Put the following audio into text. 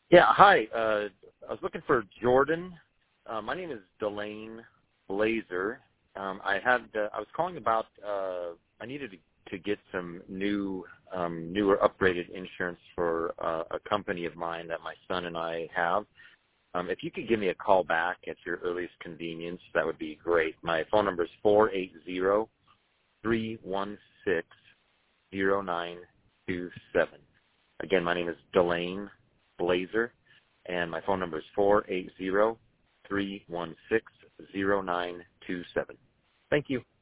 Yeah, hi. I was looking for Jordan. My name is Delane Blazer. I was calling about. I needed to get some newer, upgraded insurance for a company of mine that my son and I have. If you could give me a call back at your earliest convenience, that would be great. My phone number is 480-316-0927. Again, my name is Delane Blazer, and my phone number is 480-316-0927. Thank you.